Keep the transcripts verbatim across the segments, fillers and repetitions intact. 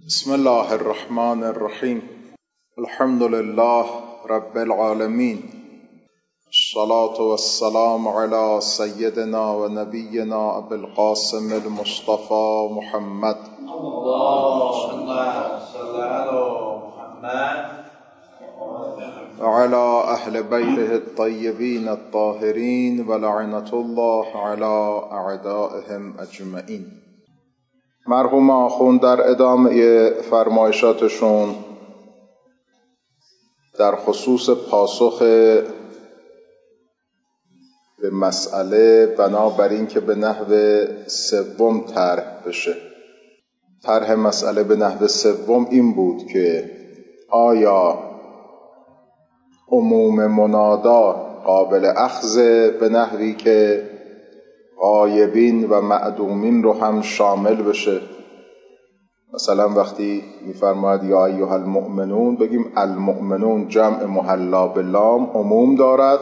بسم الله الرحمن الرحیم. الحمد لله رب العالمین. الصلاة والسلام على سیدنا و نبینا ابی القاسم المصطفى محمد. اللهم صل على محمد وعلى اهل بیته الطیبین الطاهرین ولعنة الله على اعدائهم اجمعین. مرحوم آخوند در ادامه فرمایشاتشون در خصوص پاسخ به مسئله بنابر این که به نحو سوم طرح بشه. طرح مسئله به نحو سوم این بود که آیا عموم منادا قابل اخذ به نحوی که غایبین و معدومین رو هم شامل بشه. مثلا وقتی میفرماید یا ایها المؤمنون بگیم المؤمنون جمع محلا باللام عموم دارد،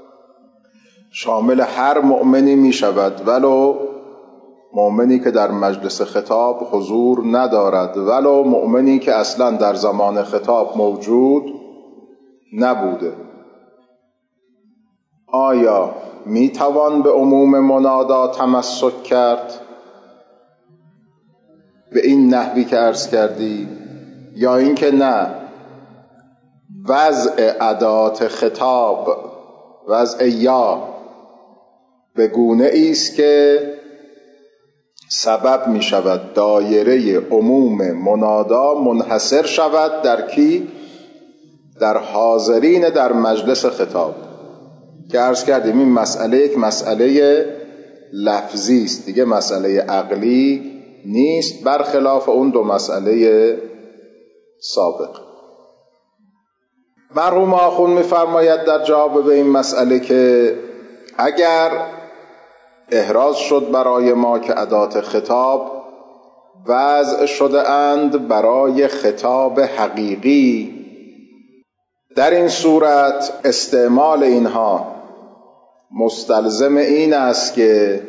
شامل هر مؤمنی میشود ولو مؤمنی که در مجلس خطاب حضور ندارد، ولو مؤمنی که اصلا در زمان خطاب موجود نبوده. آیا می توان به عموم منادا تمسک کرد به این نحوی که عرض کردی، یا اینکه نه وضع ادات خطاب وضع یا به گونه ایست که سبب می شود دایره عموم منادا منحصر شود در کی؟ در حاضرین در مجلس خطاب، که عرض کردیم این مسئله یک مسئله لفظی است دیگه، مسئله عقلی نیست، برخلاف اون دو مسئله سابق. مرحوم آخوند می‌فرماید در جواب به این مسئله که اگر احراز شد برای ما که ادات خطاب وضع شده اند برای خطاب حقیقی، در این صورت استعمال اینها مستلزم این است که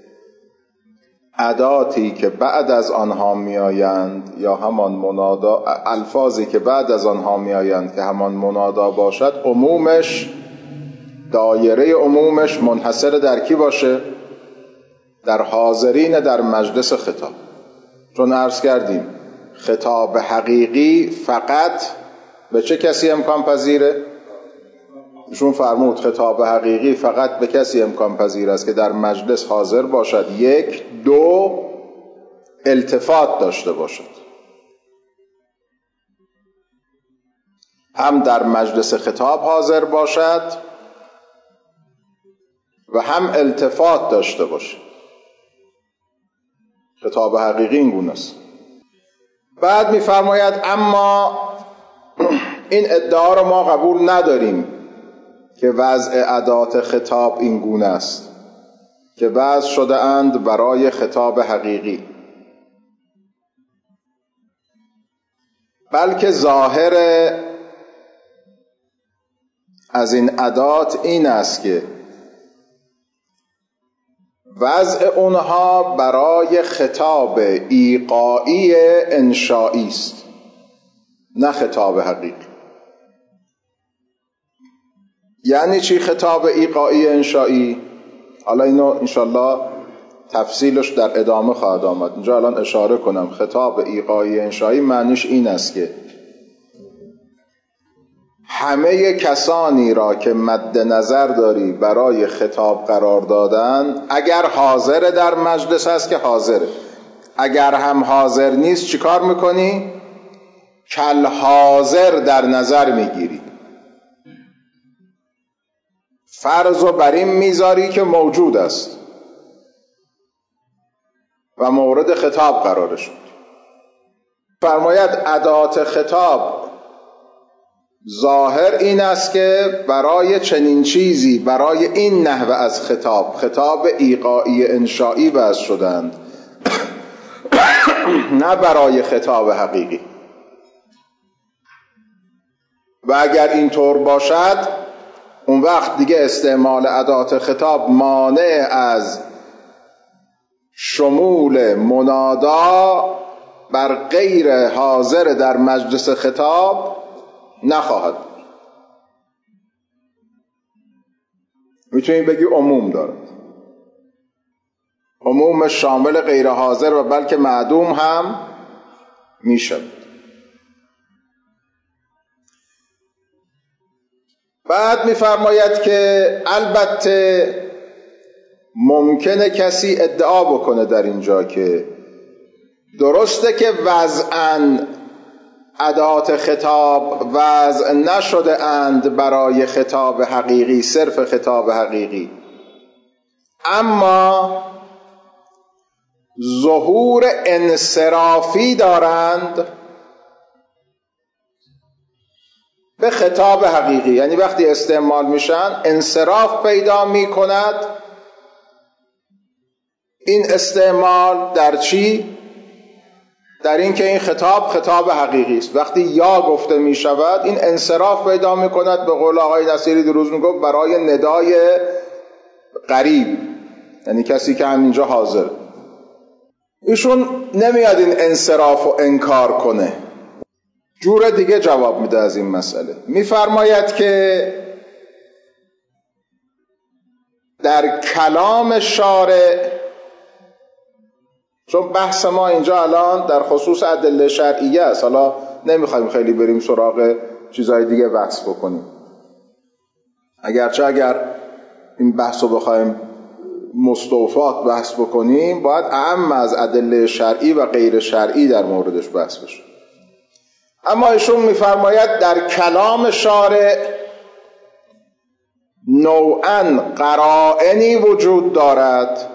اداتی که بعد از آنها می آیند یا همان منادا، الفاظی که بعد از آنها می آیند که همان منادا باشد، عمومش دایره عمومش منحصر در کی باشه؟ در حاضرین در مجلس خطاب. چون عرض کردیم خطاب حقیقی فقط به چه کسی امکان پذیره؟ ایشون فرمود خطاب حقیقی فقط به کسی امکان پذیر است که در مجلس حاضر باشد، یک، دو، التفات داشته باشد. هم در مجلس خطاب حاضر باشد و هم التفات داشته باشد. خطاب حقیقی این گونه است. بعد می‌فرماید اما این ادعا رو ما قبول نداریم که وضع ادات خطاب این گونه است که وضع شده اند برای خطاب حقیقی، بلکه ظاهر از این ادات این است که وضع اونها برای خطاب ایقاعی انشائی است، نه خطاب حقیقی. یعنی چی خطاب ایقاعی انشائی؟ حالا اینو انشالله تفصیلش در ادامه خواهد آمد، اینجا الان اشاره کنم. خطاب ایقاعی انشائی معنیش این است که همه کسانی را که مد نظر داری برای خطاب قرار دادن، اگر حاضر در مجلس هست که حاضره، اگر هم حاضر نیست چی کار میکنی؟ کل حاضر در نظر میگیری، فرض و بر این میذاری که موجود است و مورد خطاب قرار شد. فرماید ادات خطاب ظاهر این است که برای چنین چیزی، برای این نحوه از خطاب، خطاب ایقاعی انشائی وضع شدند نه برای خطاب حقیقی. و اگر اینطور باشد اون وقت دیگه استعمال ادات خطاب مانع از شمول منادا بر غیر حاضر در مجلس خطاب نخواهد. میتونی بگی عموم دارد، عموم شامل غیر حاضر و بلکه معدوم هم میشه. بعد میفرماید که البته ممکنه کسی ادعا بکنه در اینجا که درسته که وضعاً ادات خطاب وضع نشده اند برای خطاب حقیقی، صرف خطاب حقیقی، اما ظهور انصرافی دارند به خطاب حقیقی، یعنی وقتی استعمال میشن انصراف پیدا میکند. این استعمال در چی؟ در این که این خطاب خطاب حقیقی است. وقتی یا گفته می شود این انصراف پیدا می کند، به قول آقای نصیری دیروز می گفت، برای ندای غریب، یعنی کسی که همینجا حاضر. ایشون نمیاد این انصراف رو انکار کنه، جور دیگه جواب میده از این مسئله. میفرماید که در کلام شارع، چون بحث ما اینجا الان در خصوص ادله شرعیه است، حالا نمیخوایم خیلی بریم سراغ چیزهای دیگه بحث بکنیم، اگرچه اگر این بحث رو بخوایم مستوفات بحث بکنیم باید اعم از ادله شرعی و غیر شرعی در موردش بحث بشه. اما ایشون میفرماید در کلام شارع نوعاً قرائنی وجود دارد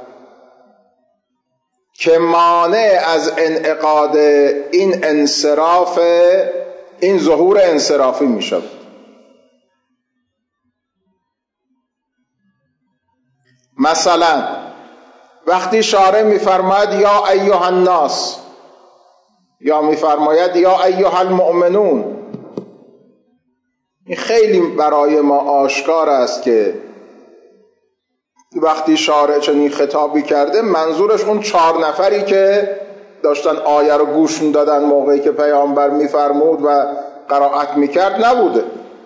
که مانع از انعقاد این انصراف، این ظهور انصرافی می شود. مثلا وقتی شارع می فرماید یا ایها الناس، یا می فرماید یا ایها المؤمنون، این خیلی برای ما آشکار است که وقتی شارع چنین خطابی کرده منظورش اون چهار نفری که داشتن آیه رو گوش میدادن موقعی که پیامبر میفرمود و قرائت میکرد نبوده.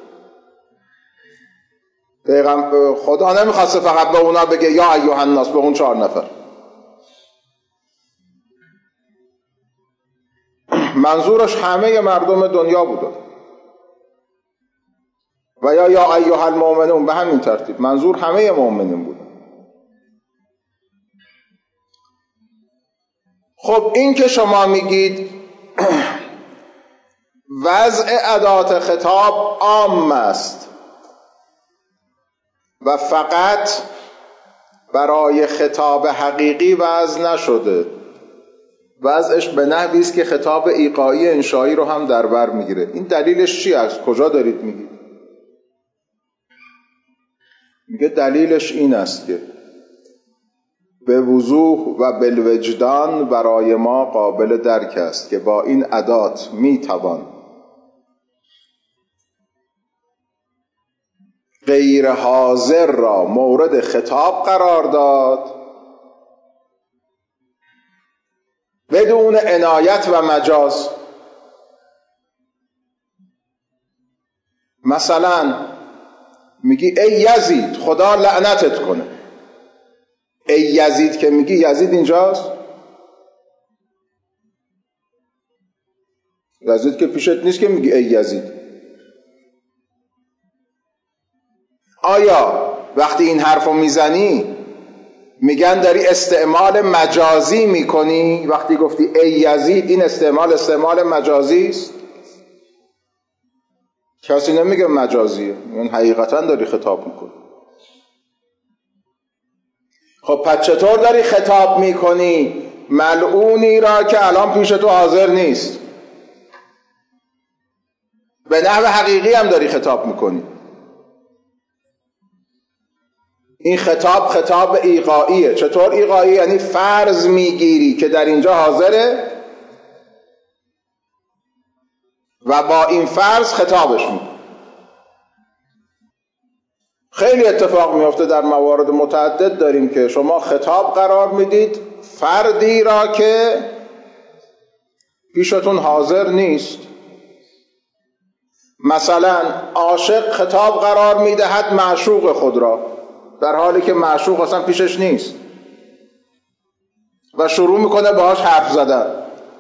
پیغمبر خدا نمیخواسته فقط به اونا بگه یا ایها الناس، به اون چهار نفر، منظورش همه مردم دنیا بوده. و یا یا ایها المؤمنون به همین ترتیب منظور همه مؤمنین بود. خب این که شما میگید وضع ادات خطاب عام است و فقط برای خطاب حقیقی وضع نشده، وضعش به نحوی است که خطاب ایقاعی انشایی رو هم در بر میگیره، این دلیلش چی است؟ کجا دارید میگید؟ میگه دلیلش این است که به وضوح و بالوجدان برای ما قابل درک است که با این ادات میتوان غیر حاضر را مورد خطاب قرار داد بدون عنایت و مجاز. مثلا میگی ای یزید خدا لعنتت کنه. ای یزید که میگی، یزید اینجاست؟ یزید که پیشت نیست که میگی ای یزید. آیا وقتی این حرفو میزنی میگن داری استعمال مجازی میکنی؟ وقتی گفتی ای یزید این استعمال استعمال مجازی است؟ کسی نمیگه مجازیه، این حقیقتا داری خطاب میکنی. خب پس چطور داری خطاب میکنی ملعونی را که الان پیش تو حاضر نیست؟ به نحو حقیقی هم داری خطاب میکنی. این خطاب خطاب ایقاعیه. چطور ایقاعی؟ یعنی فرض میگیری که در اینجا حاضره و با این فرض خطابش میکنی. خیلی اتفاق میفته در موارد متعدد داریم که شما خطاب قرار میدید فردی را که پیشتون حاضر نیست. مثلا عاشق خطاب قرار میدهد معشوق خود را در حالی که معشوق اصلا پیشش نیست و شروع میکنه باهاش حرف زدن،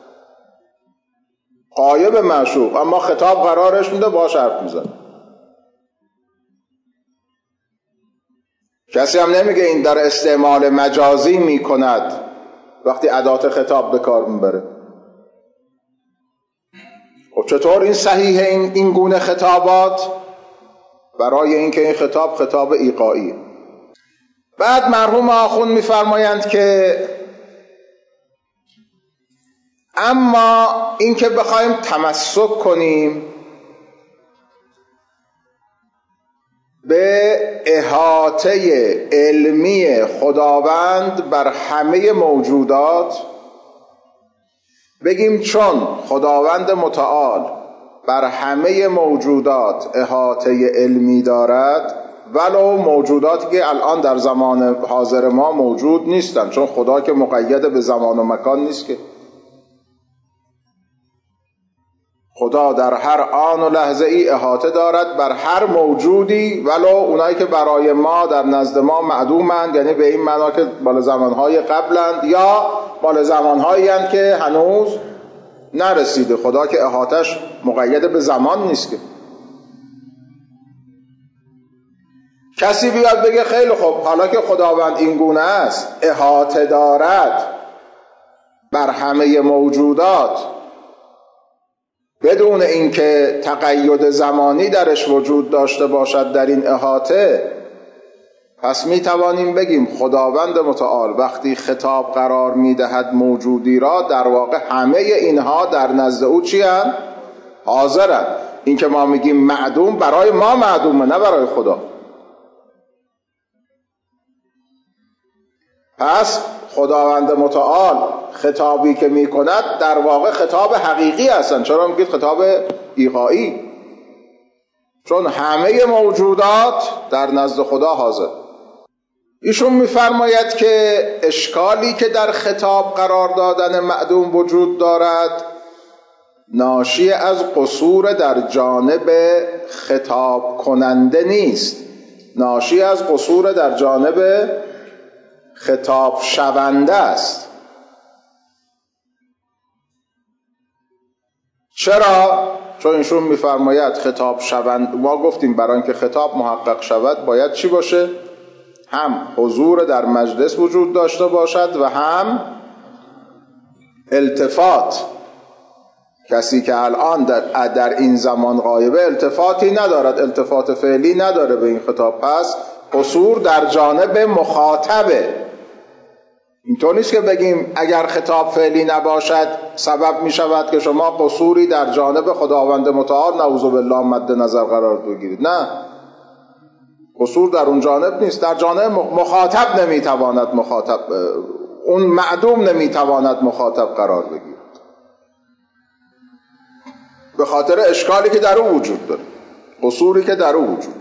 غایب معشوق، اما خطاب قرارش میده باهاش حرف میزنه. کسی هم نمیگه این در استعمال مجازی میکند وقتی ادات خطاب به کار میبره. خب چطور این صحیح این این گونه خطابات؟ برای اینکه این خطاب خطاب ایقاعی. بعد مرحوم آخوند میفرمایند که اما اینکه بخوایم تمسک کنیم به احاطه علمی خداوند بر همه موجودات، بگیم چون خداوند متعال بر همه موجودات احاطه علمی دارد، ولو موجوداتی که الان در زمان حاضر ما موجود نیستن، چون خدا که مقید به زمان و مکان نیست که، خدا در هر آن و لحظه ای احاطه دارد بر هر موجودی، ولو اونایی که برای ما در نزد ما معدومند، یعنی به این معنا که مال زمانهای قبلند یا مال زمانهایی هستند که هنوز نرسیده. خدا که احاطش مقید به زمان نیست که. کسی بیاد بگه خیلی خوب، حالا که خداوند این گونه است، احاطه دارد بر همه موجودات بدون اینکه تقید زمانی درش وجود داشته باشد در این احاطه، پس می توانیم بگیم خداوند متعال وقتی خطاب قرار می دهد موجودی را، در واقع همه اینها در نزد او چی هستند؟ حاضرند. این که ما میگیم معدوم، برای ما معدومه، نه برای خدا. پس خداوند متعال خطابی که می کند در واقع خطاب حقیقی هستند. چرا میگید خطاب ایقاعی؟ چون همه موجودات در نزد خدا حاضر. ایشون میفرماید که اشکالی که در خطاب قرار دادن معدوم وجود دارد ناشی از قصور در جانب خطاب کننده نیست، ناشی از قصور در جانب خطاب شونده است. چرا؟ چون ایشون میفرماید خطاب شوند، ما گفتیم برای اینکه خطاب محقق شود باید چی باشه؟ هم حضور در مجلس وجود داشته باشد و هم التفات. کسی که الان در, در این زمان غایبه التفاتی ندارد، التفات فعلی نداره به این خطاب، پس قصور در جانب مخاطبه. اینطور نیست که بگیم اگر خطاب فعلی نباشد سبب می شود که شما قصوری در جانب خداوند متعال نعوذ بالله مد نظر قرار بگیرید. نه، قصور در اون جانب نیست، در جانب مخاطب نمی تواند مخاطب اون معدوم نمی تواند مخاطب قرار بگیرد، به خاطر اشکالی که در او وجود داره، قصوری که در او وجود داره.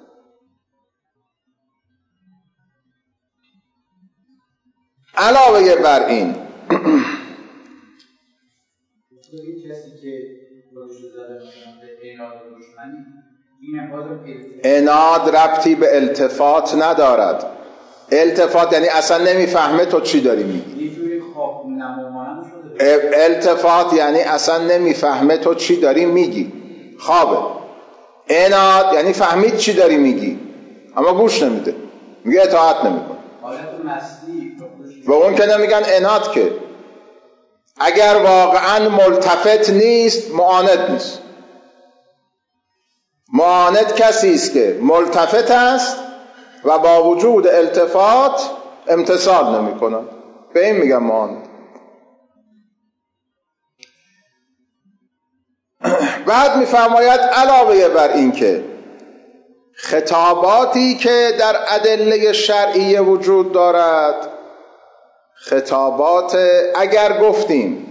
علاوه بر این عناد ربطی به التفات ندارد. التفات یعنی اصلا نمیفهمه تو چی داری میگی. التفات یعنی اصلا نمیفهمه تو چی داری میگی، خوابه. عناد یعنی فهمید چی داری میگی اما گوش نمیده، میگه اطاعت نمیکنه. و اون که نمیگن عناد، که اگر واقعا ملتفت نیست معاند نیست. معاند کسی است که ملتفت است و با وجود التفات امتثال نمی کند، به این میگن معاند. بعد میفرماید علاوه بر این که خطاباتی که در ادله شرعیه وجود دارد، خطابات اگر گفتیم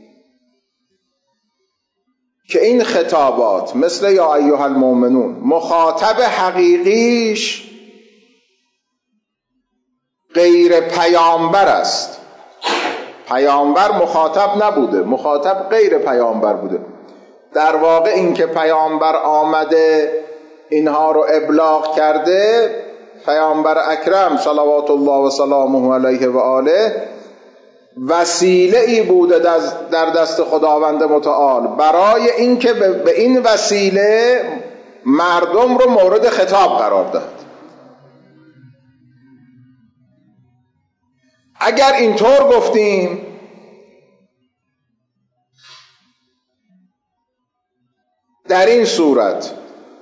که این خطابات مثل یا ایها المؤمنون مخاطب حقیقیش غیر پیامبر است، پیامبر مخاطب نبوده، مخاطب غیر پیامبر بوده. در واقع این که پیامبر آمده اینها رو ابلاغ کرده، پیامبر اکرم صلوات الله و سلامه علیه و آله وسیله ای بوده در دست خداوند متعال برای اینکه به این وسیله مردم رو مورد خطاب قرار داد. اگر اینطور گفتیم در این صورت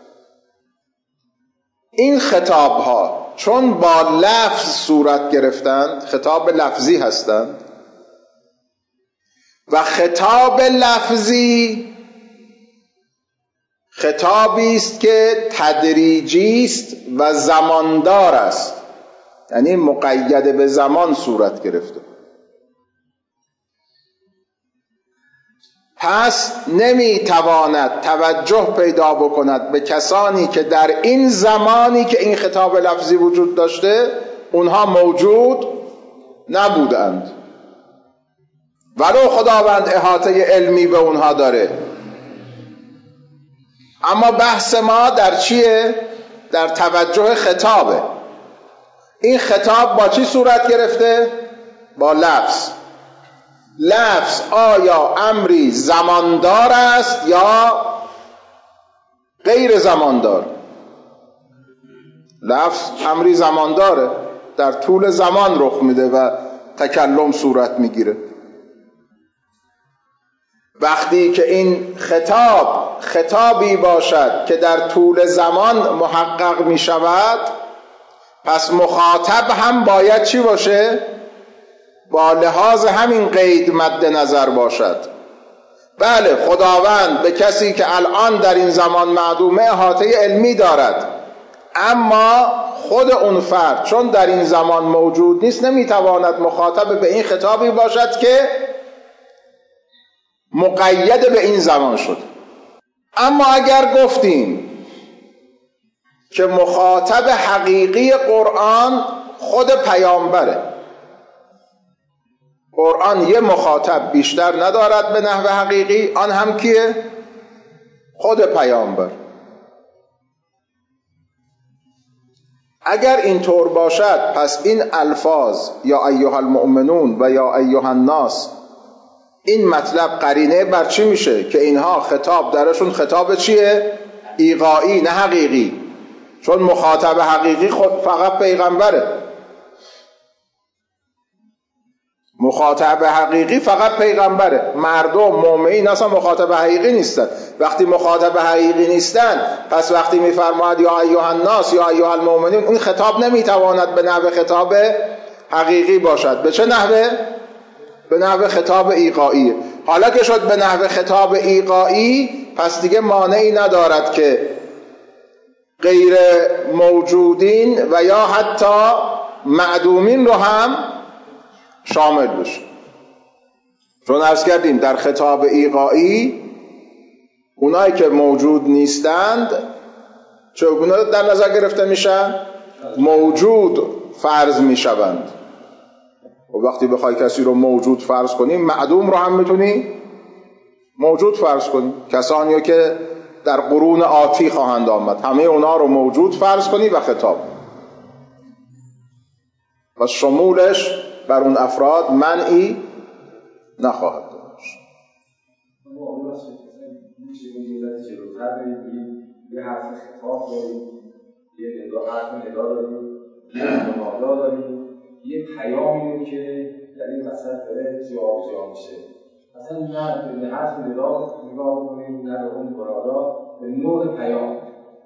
این خطاب ها چون با لفظ صورت گرفتند، خطاب لفظی هستند و خطاب لفظی خطابی است که تدریجی است و زماندار است، یعنی مقید به زمان صورت گرفته. پس نمیتواند توجه پیدا بکند به کسانی که در این زمانی که این خطاب لفظی وجود داشته اونها موجود نبودند، ولو خداوند احاطه علمی به اونها داره. اما بحث ما در چیه؟ در توجه خطابه. این خطاب با چی صورت گرفته؟ با لفظ. لفظ آیا امری زماندار است یا غیر زماندار؟ لفظ امری زمانداره، در طول زمان رخ میده و تکلم صورت میگیره. وقتی که این خطاب خطابی باشد که در طول زمان محقق می شود، پس مخاطب هم باید چی باشه؟ با لحاظ همین قید مد نظر باشد. بله، خداوند به کسی که الان در این زمان معدومه احاطه علمی دارد، اما خود اون فرد چون در این زمان موجود نیست نمیتواند مخاطب به این خطابی باشد که مقید به این زمان شد. اما اگر گفتیم که مخاطب حقیقی قرآن خود پیامبره، قرآن یه مخاطب بیشتر ندارد به نحو حقیقی، آن هم کیه؟ خود پیامبر. اگر اینطور باشد پس این الفاظ یا ایها المؤمنون و یا ایها الناس، این مطلب قرینه بر چی میشه؟ که اینها خطاب درشون خطاب چیه؟ ایقاعی نه حقیقی، چون مخاطب حقیقی خود فقط پیغمبره. مخاطب حقیقی فقط پیغمبره، مردم مؤمنین اصلا مخاطب حقیقی نیستن. وقتی مخاطب حقیقی نیستن، پس وقتی میفرماید یا ایها الناس یا ایها المؤمنون، این خطاب نمیتواند به نحو خطاب حقیقی باشد. به چه نحوه؟ به نحو خطاب ایقاعی. حالا که شد به نحو خطاب ایقاعی، پس دیگه مانعی ندارد که غیر موجودین و یا حتی معدومین رو هم شامل بشه. چون عرض کردیم در خطاب ایقاعی اونایی که موجود نیستند چگونه در نظر گرفته میشن؟ موجود فرض میشوند. و وقتی بخوای کسی رو موجود فرض کنی، معدوم رو هم میتونی موجود فرض کنی. کسانی که در قرون آتی خواهند آمد، همه اونا رو موجود فرض کنی و خطاب. و شمولش بر اون افراد منعی نخواهد داشت. یه حرف خطاب داریم، یه ندا حرف ندا داریم، یه منادا داریم، یه پیامی که در این وسط داره جابجا میشه. اصلا نه به حرف ندا نگاه کنیم، نه به اون منادا، به نوع پیام.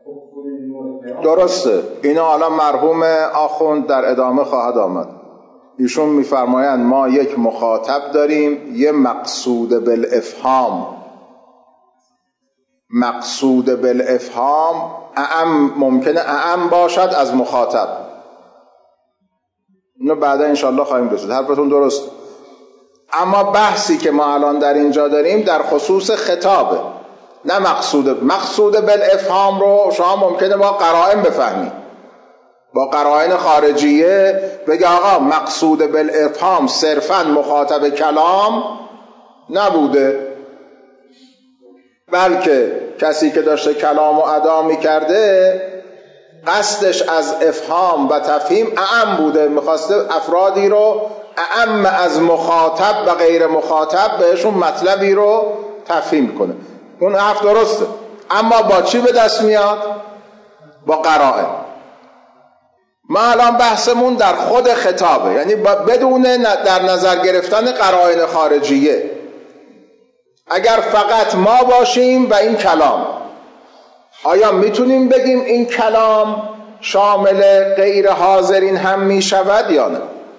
درسته. اینا حالا مرحوم آخوند در ادامه خواهد آمد. ایشون میفرمایند ما یک مخاطب داریم، یه مقصود بالافهام. مقصود بالافهام اعم ممکنه اعم باشد از مخاطب. اینو بعدا انشالله خواهیم رسید. حرفتون درست. اما بحثی که ما الان در اینجا داریم در خصوص خطابه، نه مقصود. مقصود بالافهام رو شما ممکنه با قرائن بفهمید. با قرائن خارجیه بگه آقا مقصود بالافهام صرفاً مخاطب کلام نبوده، بلکه کسی که داشته کلام و ادا میکرده قصدش از افهام و تفهیم اعم بوده، میخواسته افرادی رو اعم از مخاطب و غیر مخاطب بهشون مطلبی رو تفهیم کنه. اون حرف درسته، اما با چی به دست میاد؟ با قرائن. ما الان بحثمون در خود خطابه، یعنی بدون در نظر گرفتن قرائن خارجیه. اگر فقط ما باشیم و این کلام، آیا میتونیم بگیم این کلام شامل غیر حاضرین هم میشود یا نه؟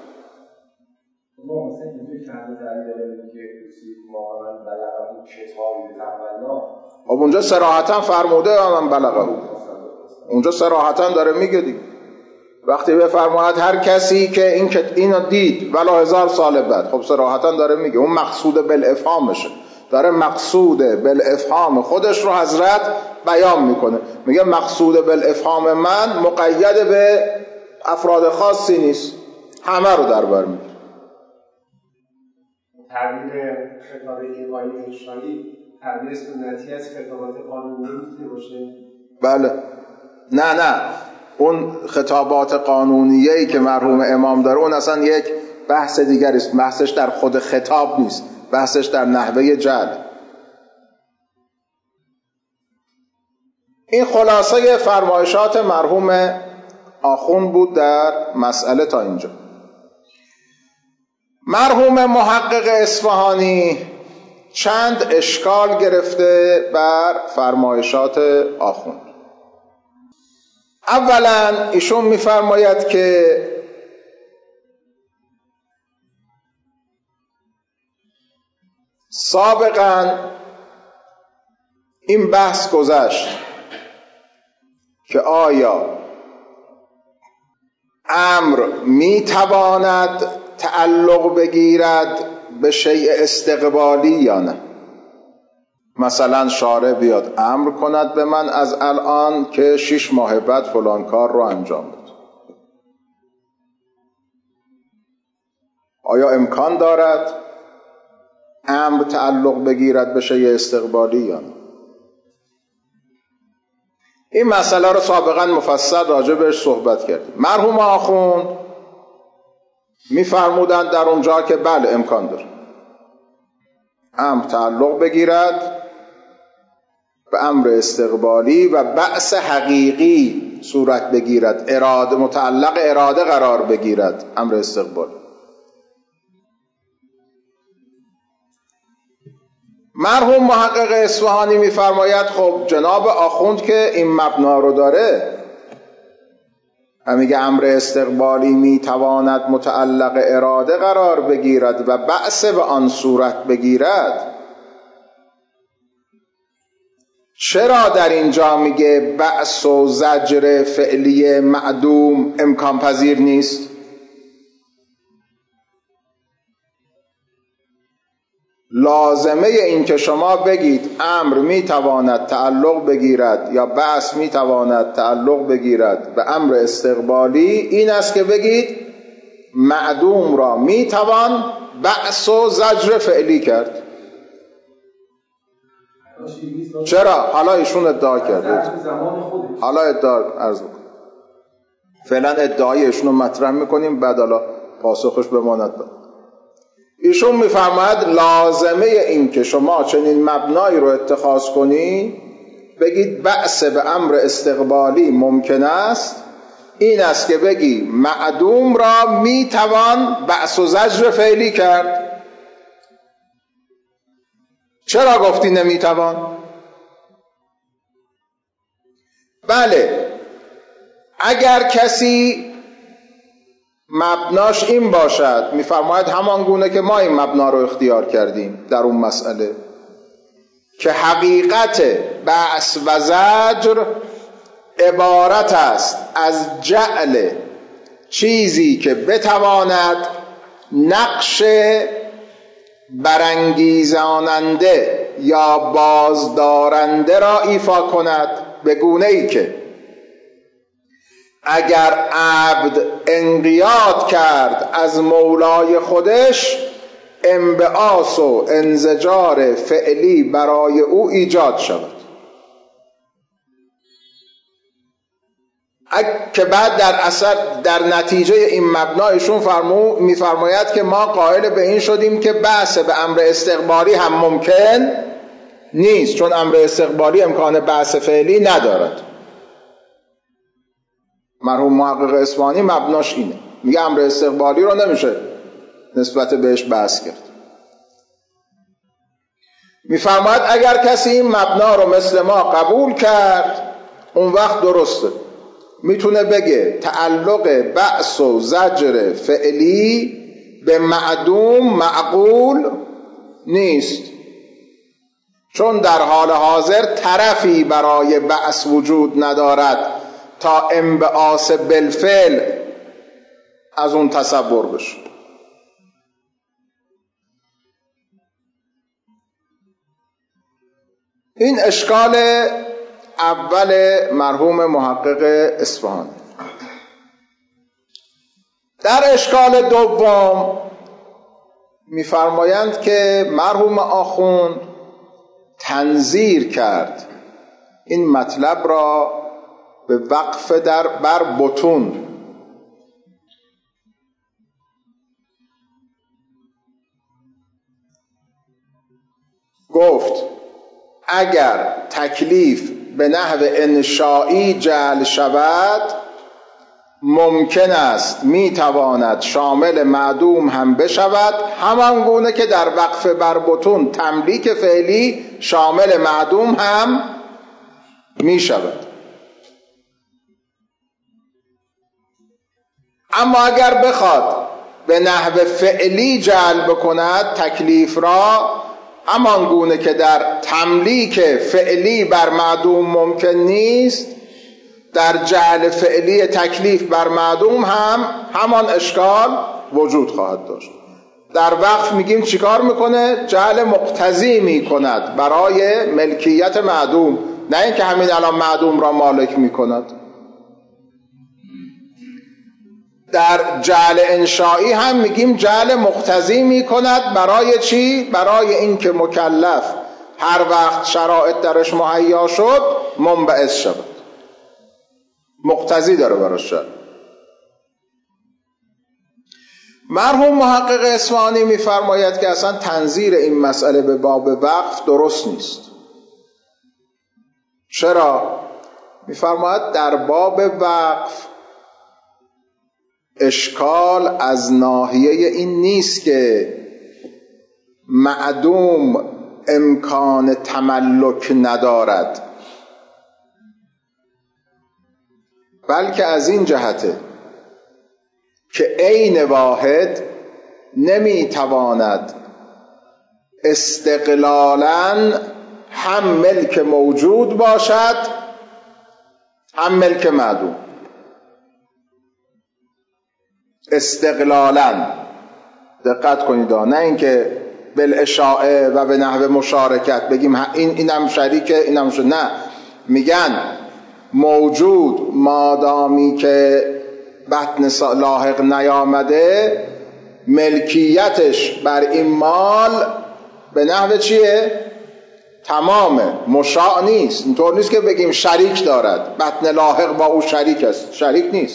ما مثلا اینجور چند دلیل داریم که کسی واقعا بلغه کتابی تقبلا، خب اونجا صراحتا فرموده من بلغه، اونجا صراحتا داره میگه دیگه. وقتی بفرماید هر کسی که این اینو دید ولو هزار سال بعد، خب صراحتا داره میگه اون مقصود بالافهامشه، داره مقصود بالافهام خودش رو حضرت بیان میکنه. میگه مقصود بالافهام من مقید به افراد خاصی نیست، همه رو در بر میگیره. تعبیر خطاب ایقایی انشایی تعبیر سنتی از خطابات قانونی میتونه باشه؟ بله. نه نه اون خطابات قانونیه‌ای که مرحوم امام داره اون اصلا یک بحث دیگری است. بحثش در خود خطاب نیست، بحثش در نحوه جعل. این خلاصه فرمایشات مرحوم آخوند بود در مسئله تا اینجا. مرحوم محقق اصفهانی چند اشکال گرفته بر فرمایشات آخوند. اولا ایشون می‌فرماید که سابقا این بحث گذشت که آیا امر میتواند تعلق بگیرد به شیء استقبالی یا نه. مثلا شارع بیاد امر کند به من از الان که شش ماه بعد فلان کار رو انجام بده، آیا امکان دارد امر تعلق بگیرد به شیء استقبالی یا نه؟ این مسئله رو سابقا مفصل راجع بهش صحبت کردیم. مرحوم آخوند می‌فرمودند در اونجا که بله امکان داره امر تعلق بگیرد به امر استقبالی و بعث حقیقی صورت بگیرد، اراده متعلق اراده قرار بگیرد امر استقبالی. مرحوم محقق اصفهانی می‌فرماید خب جناب آخوند که این مبنا رو داره و میگه امر استقبالی میتواند متعلق اراده قرار بگیرد و بعث به آن صورت بگیرد، چرا در اینجا میگه بعث و زجر فعلی معدوم امکان پذیر نیست؟ لازمه این که شما بگید امر میتواند تعلق بگیرد یا بعث میتواند تعلق بگیرد به امر استقبالی این است که بگید معدوم را میتوان بعث و زجر فعلی کرد. چرا؟ حالا ایشون ادعا کرده، حالا ادعا عرض بکن، فعلا ادعای ایشون رو مطرح میکنیم بعد حالا پاسخش بماند. ایشون میفرماید لازمه این که شما چنین مبنایی رو اتخاذ کنی بگید بعث به امر استقبالی ممکن است این است که بگی معدوم را میتوان بعث و زجر فعلی کرد. چرا گفتی نمیتوان؟ بله اگر کسی مبناش این باشد، میفرماید همان گونه که ما این مبنا رو اختیار کردیم در اون مسئله که حقیقت بعث و زجر عبارت است از جعل چیزی که بتواند نقش برانگیزاننده یا بازدارنده را ایفا کند، به گونه ای که اگر عبد انقیاد کرد از مولای خودش، انبعاث و انزجار فعلی برای او ایجاد شود. که بعد در اثر در نتیجه این مبنایشون فرمو میفرماید که ما قائل به این شدیم که بحث به امر استقبالی هم ممکن نیست، چون امر استقبالی امکان بحث فعلی ندارد. مرحوم محقق اصفهانی مبناش اینه، میگه امر استقبالی رو نمیشه نسبت بهش بحث کرد. میفرماید اگر کسی این مبنا رو مثل ما قبول کرد، اون وقت درسته، میتونه بگه تعلق بعث و زجر فعلی به معدوم معقول نیست، چون در حال حاضر طرفی برای بعث وجود ندارد تا انبعاث بالفعل از اون تصور بشه. این اشکال اول مرحوم محقق اصفهانی. در اشکال دوم می‌فرمایند که مرحوم آخوند تنظیر کرد این مطلب را به وقف در بر بطون. گفت اگر تکلیف به نحو انشایی جعل شود، ممکن است میتواند شامل معدوم هم بشود، همان گونه که در وقف بر بطون تملیک فعلی شامل معدوم هم میشود. اما اگر بخواد به نحو فعلی جعل بکند تکلیف را، همان گونه که در تملیک فعلی بر معدوم ممکن نیست، در جعل فعلی تکلیف بر معدوم هم همان اشکال وجود خواهد داشت. در وقف میگیم چیکار میکنه؟ جعل مقتضی میکند برای ملکیت معدوم، نه اینکه همین الان معدوم را مالک میکند. در جعل انشایی هم میگیم جعل مقتضی میکند برای چی؟ برای اینکه مکلف هر وقت شرایط درش مهیا شد منبعث شود، مقتضی داره براش شد. مرحوم محقق اصفهانی میفرماید که اصلا تنظیر این مسئله به باب وقف درست نیست. چرا؟ میفرماید در باب وقف اشکال از ناحیه این نیست که معدوم امکان تملک ندارد، بلکه از این جهته که عین واحد نمیتواند استقلالاً هم ملک موجود باشد هم ملک معدوم. استقلالاً، دقت کنید، نه اینکه بالاشاعه و به نحو مشارکت بگیم این اینم شریکه اینم شد، نه، میگن موجود مادامی که بطن لاحق نیامده ملکیتش بر این مال به نحو چیه؟ تمامه، مشاع نیست. اینطور نیست که بگیم شریک دارد، بطن لاحق با او شریک است، شریک نیست.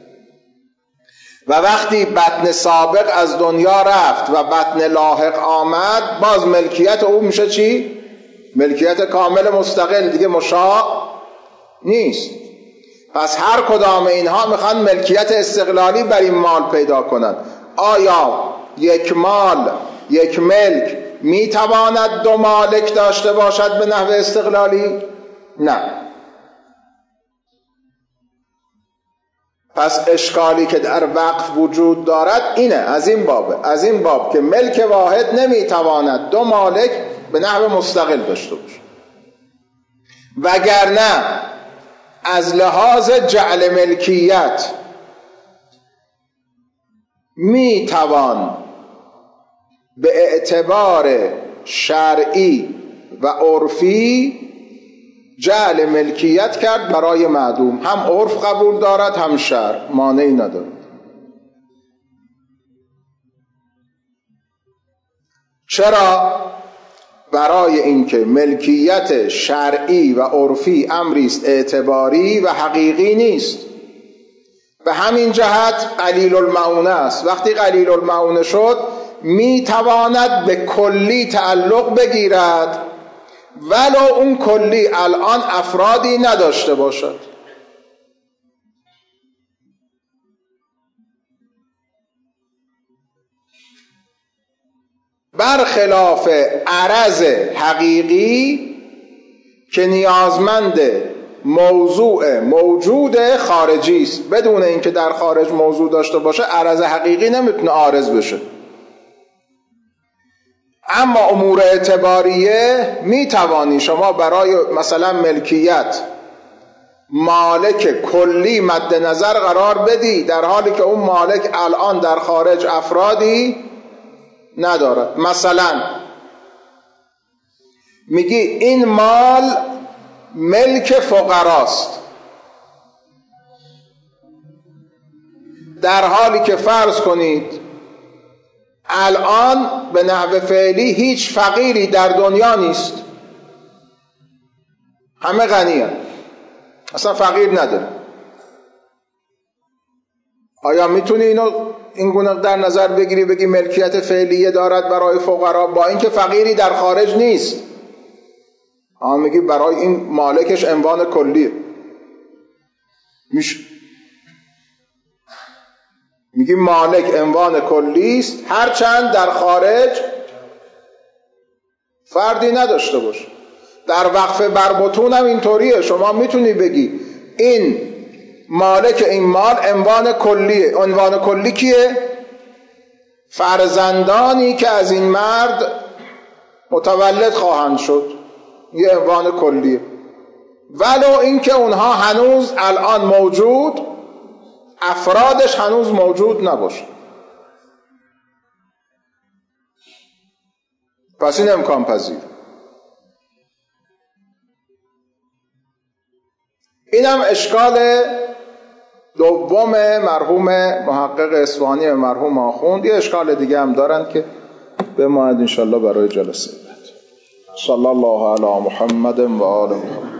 و وقتی بطن سابق از دنیا رفت و بطن لاحق آمد، باز ملکیت او میشه چی؟ ملکیت کامل مستقل، دیگه مشاع نیست. پس هر کدام اینها میخوان ملکیت استقلالی بر این مال پیدا کنند. آیا یک مال، یک ملک میتواند دو مالک داشته باشد به نحو استقلالی؟ نه. پس اشکالی که در وقف وجود دارد اینه، از این بابه، از این باب که ملک واحد نمیتواند دو مالک به نحو مستقل داشته باشه. وگرنه از لحاظ جعل ملکیت میتوان به اعتبار شرعی و عرفی جعل ملکیت کرد برای معدوم. هم عرف قبول دارد هم شرع، مانعی ندارد. چرا؟ برای اینکه ملکیت شرعی و عرفی امری است اعتباری و حقیقی نیست. به همین جهت قلیل المعونه است. وقتی قلیل المعونه شد می تواند به کلی تعلق بگیرد ولو اون کلی الان افرادی نداشته باشد. برخلاف عرض حقیقی که نیازمند موضوع موجود خارجی است. بدون اینکه در خارج موضوع داشته باشه عرض حقیقی نمیتونه عارض بشه. اما امور اعتباریه میتوانی شما برای مثلا ملکیت مالک کلی مد نظر قرار بدی در حالی که اون مالک الان در خارج افرادی ندارد. مثلا میگی این مال ملک فقراست، در حالی که فرض کنید الان به نحو فعلی هیچ فقیری در دنیا نیست، همه غنی هستند، اصلا فقیر نداره. آیا میتونی اینو این گونه در نظر بگیری بگی ملکیت فعلیه دارد برای فقرا با اینکه فقیری در خارج نیست؟ آن میگی برای این مالکش عنوان کلیه. میشه میگی مالک عنوان کلی است هرچند در خارج فردی نداشته باشه. در وقف بربطون هم اینطوریه. شما میتونی بگی این مالک این مال عنوان کلیه. عنوان کلی کیه؟ فرزندانی که از این مرد متولد خواهند شد، یه عنوان کلیه، ولو اینکه اونها هنوز الان موجود افرادش هنوز موجود نباشه. پس این امکان پذیر. اینم اشکال دوم مرحوم محقق اصفهانی و مرحوم آخوند. یه اشکال دیگه هم دارن که به ما انشالله برای جلسه بعد. صلی الله علی محمد و آله محمد.